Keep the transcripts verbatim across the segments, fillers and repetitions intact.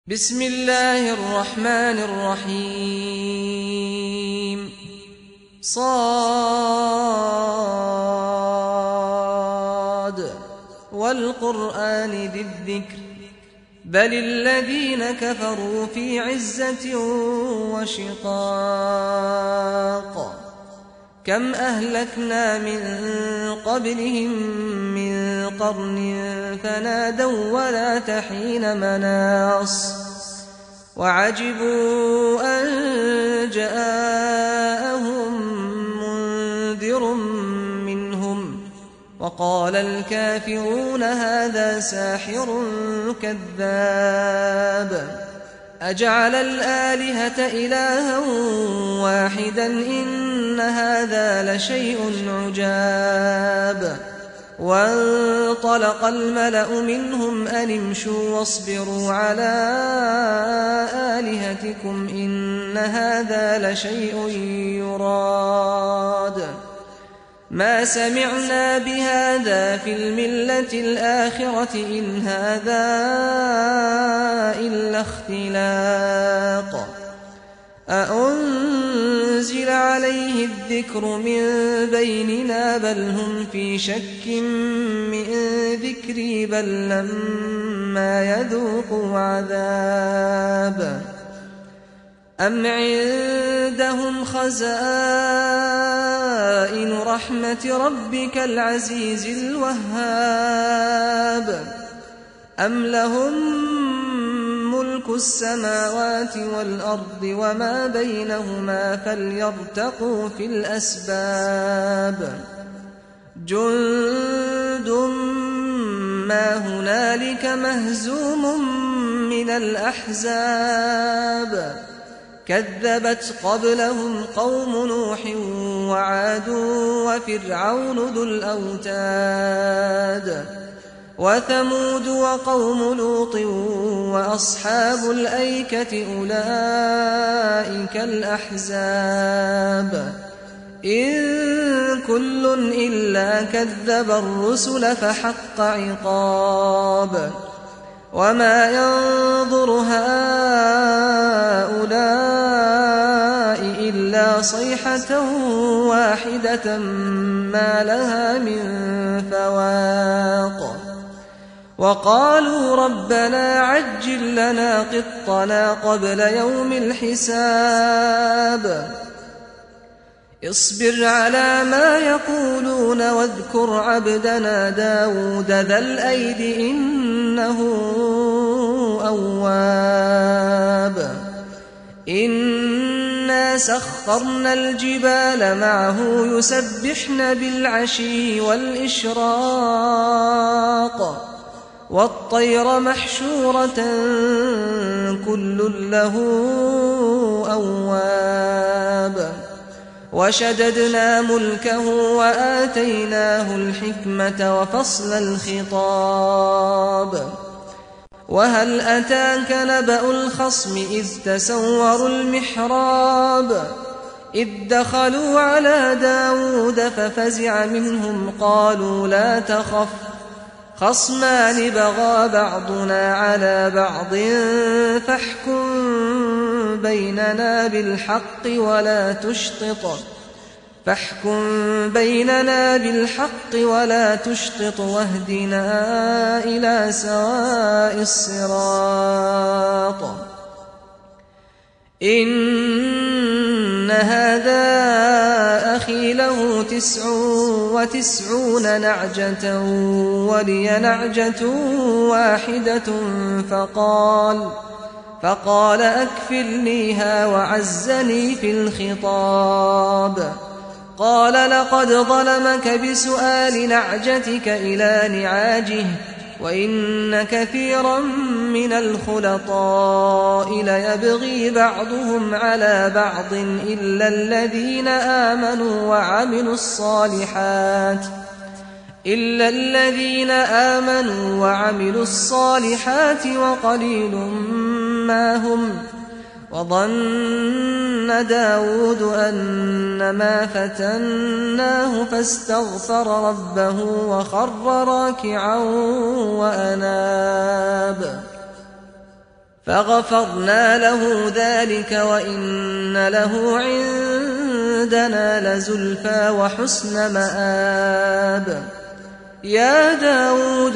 بسم الله الرحمن الرحيم صاد والقرآن ذي الذكر بل الذين كفروا في عزة وشقاق كم أهلكنا من قبلهم من قرن فنادوا ولا تحين مناص وعجبوا أن جاءهم منذر منهم وقال الكافرون هذا ساحر كذاب أجعل الآلهة إلها واحدا إن هذا لشيء عجاب وانطلق الملأ منهم أن امشوا واصبروا على آلهتكم إن هذا لشيء يراد ما سمعنا بهذا في الملة الآخرة إن هذا إلا اختلاق أأنزل عليه الذكر من بيننا بل هم في شك من ذكري بل لما يذوقوا عذاب أم عندهم خزائن رحمة ربك العزيز الوهاب أم لهم ملك السماوات والأرض وما بينهما فليرتقوا في الأسباب جند ما هنالك مهزوم من الأحزاب كذبت قبلهم قوم نوح وعاد وفرعون ذو الأوتاد وثمود وقوم لوط وأصحاب الأيكة أولئك الأحزاب إن كل إلا كذب الرسل فحق عقاب وما ينظر هؤلاء إلا صيحة واحدة ما لها من فواق وقالوا ربنا عجل لنا قطنا قبل يوم الحساب اصبر على ما يقولون واذكر عبدنا داود ذا الأيد إنه أواب إنا سخرنا الجبال معه يسبحن بالعشي والإشراق والطير محشورة كل له أواب وشددنا ملكه وآتيناه الحكمة وفصل الخطاب وهل أتاك نبأ الخصم إذ تسوروا المحراب إذ دخلوا على داود ففزع منهم قالوا لا تخف خصمان بغى بعضنا على بعض فاحكم بيننا بالحق ولا تشطط فاحكم بيننا بالحق ولا تشطط واهدنا إلى سواء الصراط إن هذا أخي له تسع وتسعون نعجة ولي نعجة واحدة فقال فقال أكفلنيها وعزني في الخطاب قال لقد ظلمك بسؤال نعجتك إلى نعاجه وإن كثيرا من الخلطاء ليبغي بعضهم على بعض إلا الذين آمنوا وعملوا الصالحات إلا الذين آمنوا وعملوا الصالحات وقليل ما هم وظن داود أنما فتناه فاستغفر ربه وخر راكعا وأناب فغفرنا له ذلك وإن له عندنا لزلفى وحسن مآب. يا داود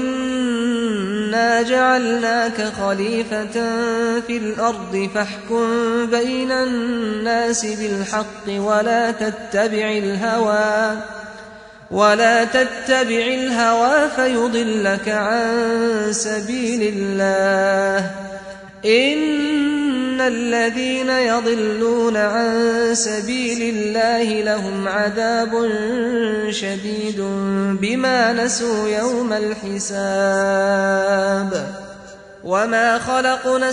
إنا جعلناك خليفة في الأرض فاحكم بين الناس بالحق ولا تتبع الهوى ولا تتبع الهوى فيضلك عن سبيل الله. إن الذين يضلون عن سبيل الله لهم عذاب شديد بما نسوا يوم الحساب. وما خلقنا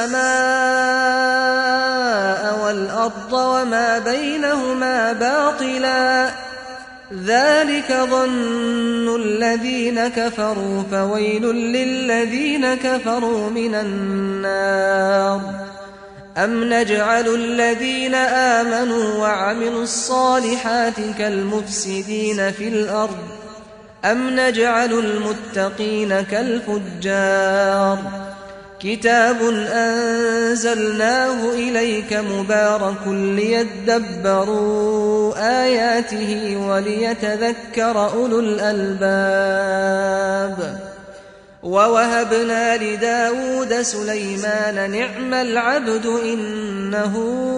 السماء والأرض وما بينهما باطلا ذلك ظن الذين كفروا فويل للذين كفروا من النار. أم نجعل الذين آمنوا وعملوا الصالحات كالمفسدين في الأرض أم نجعل المتقين كالفجار. كتاب أنزلناه إليك مبارك ليدبروا آياته وليتذكر أولو الألباب. ووهبنا لداود سليمان نعم العبد إنه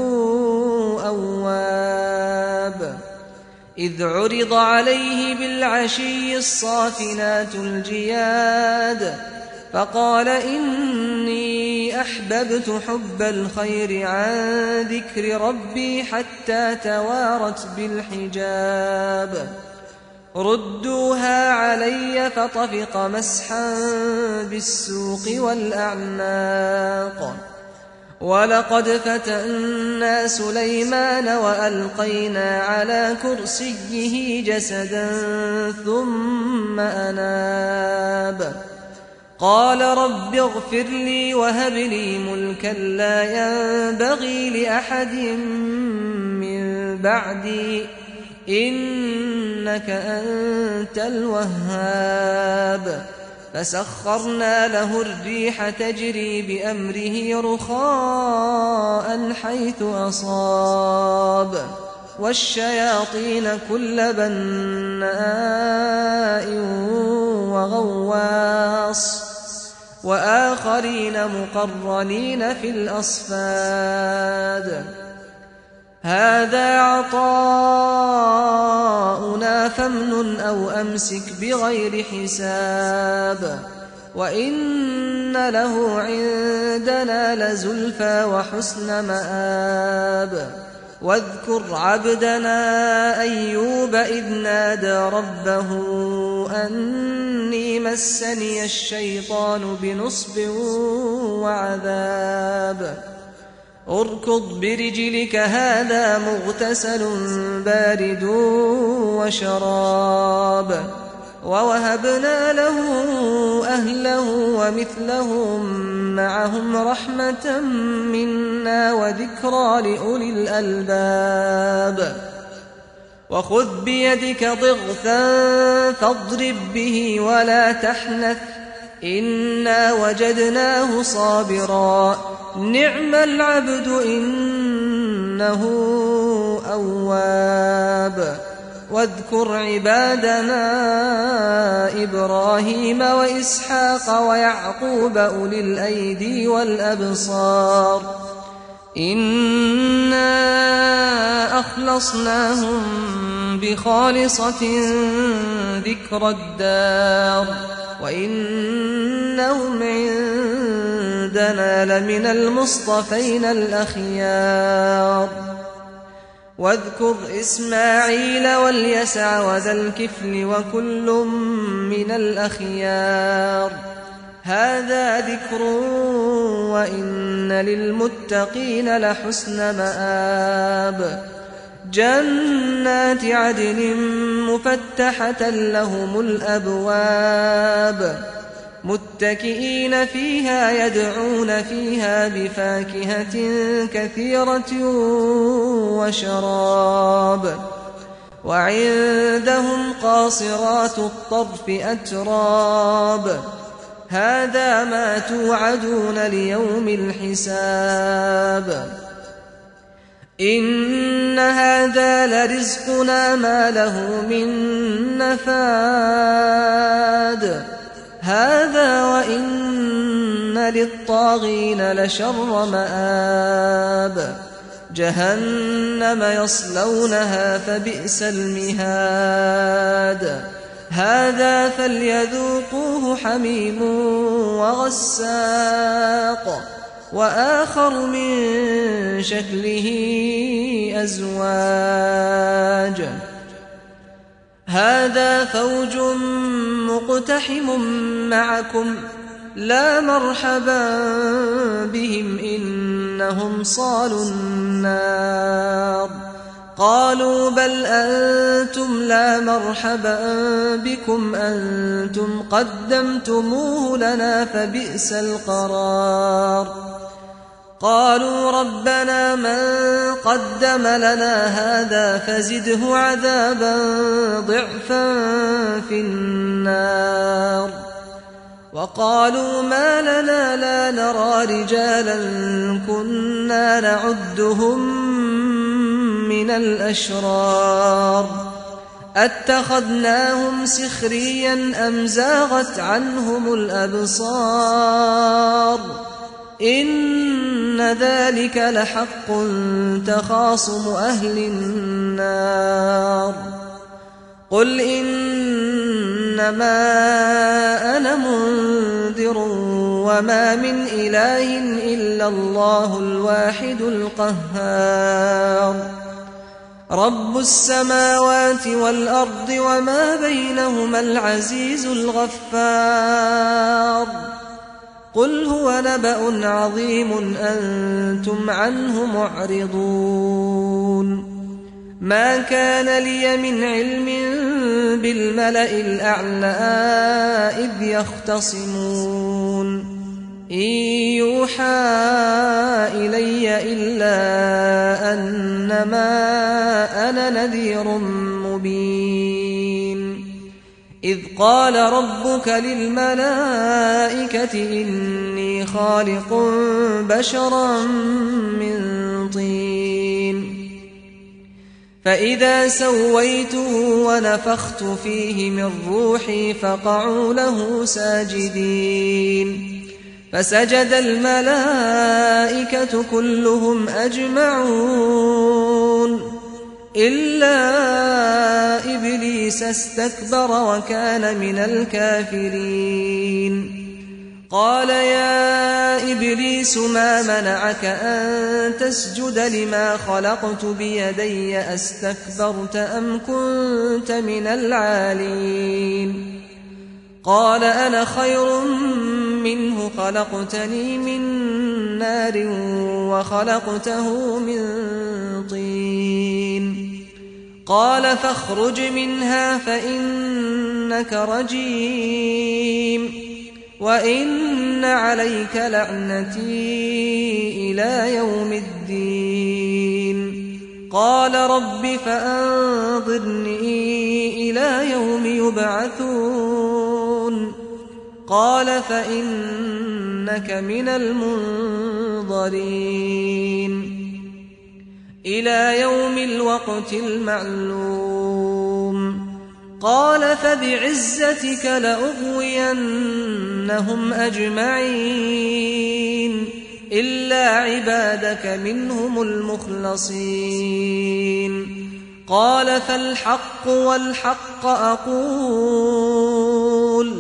أواب. إذ عرض عليه بالعشي الصافنات الجياد فقال إني أحببت حب الخير عن ذكر ربي حتى توارت بالحجاب. ردوها علي فطفق مسحا بالسوق والأعناق. ولقد فتنا سليمان وألقينا على كرسيه جسدا ثم أناب. قال رب اغفر لي وهب لي ملكا لا ينبغي لأحد من بعدي إنك أنت الوهاب. فسخرنا له الريح تجري بأمره رخاء حيث أصاب والشياطين كل بناء وغواص وآخرين مقرنين في الأصفاد. هذا عطاؤنا فامنن أو أمسك بغير حساب. وإن له عندنا لزلفى وحسن مآب. واذكر عبدنا أيوب إذ نادى ربه أني مسني الشيطان بنصب وعذاب. اركض برجلك هذا مغتسل بارد وشراب. ووهبنا له أهله ومثلهم معهم رحمة منا وذكرى لأولي الألباب. وخذ بيدك ضغثا فاضرب به ولا تحنث إنا وجدناه صابرا نعم العبد إنه أواب. واذكر عبادنا إبراهيم وإسحاق ويعقوب أولي الأيدي والأبصار إنا أخلصناهم بخالصة ذكر الدار وإنهم عندنا لمن المصطفين الأخيار. واذكر إسماعيل واليسع وذا الكفل وكل من الأخيار هذا ذكر وإن للمتقين لحسن مآب. جنات عدن مفتحة لهم الأبواب متكئين فيها يدعون فيها بفاكهة كثيرة وشراب. وعندهم قاصرات الطرف أتراب هذا ما توعدون ليوم الحساب إن هذا لرزقنا ما له من نفاد هذا وإن للطاغين لشر مآب جهنم يصلونها فبئس المهاد هذا فليذوقوه حميم وغساق وآخر من شكله أزواج هذا فوج مقتحم معكم لا مرحبا بهم إنهم صالوا النار قالوا بل أنتم لا مرحبا بكم أنتم قدمتموه لنا فبئس القرار قالوا ربنا من قدم لنا هذا فزده عذابا ضعفا في النار وقالوا ما لنا لا نرى رجالا كنا نعدهم من الأشرار أتخذناهم سخريا أم زاغت عنهم الأبصار إن ذلك لحق تخاصم أهل النار قل إنما أنا منذر وما من إله إلا الله الواحد القهار رب السماوات والأرض وما بينهما العزيز الغفار قل هو نبأ عظيم أنتم عنه معرضون ما كان لي من علم بالملأ الأعلى إذ يختصمون إن يوحى إلي إلا أنما أنا نذير مبين إذ قال ربك للملائكة إني خالق بشرا من طين فإذا سويته ونفخت فيه من روحي فقعوا له ساجدين فسجد الملائكة كلهم أجمعون إلا إبليس استكبر وكان من الكافرين قال يا إبليس ما منعك أن تسجد لما خلقت بيدي أستكبرت أم كنت من العالين قال أنا خير منه خلقتني من نار وخلقته من طين قال فاخرج منها فإنك رجيم وإن عليك لعنتي إلى يوم الدين قال رب فأنظرني إلى يوم يبعثون قال فإنك من المنظرين إلى يوم الوقت المعلوم قال فبعزتك لأغوينهم أجمعين إلا عبادك منهم المخلصين قال فالحق والحق أقول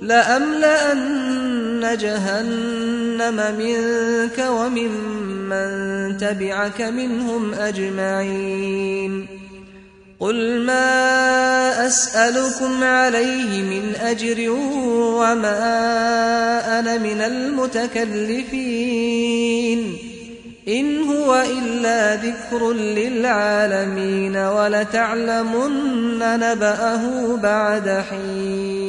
لأملأن جهنم منك وممن تبعك منهم أجمعين قل ما أسألكم عليه من أجر وما أنا من المتكلفين إن هو إلا ذكر للعالمين ولتعلمن نبأه بعد حين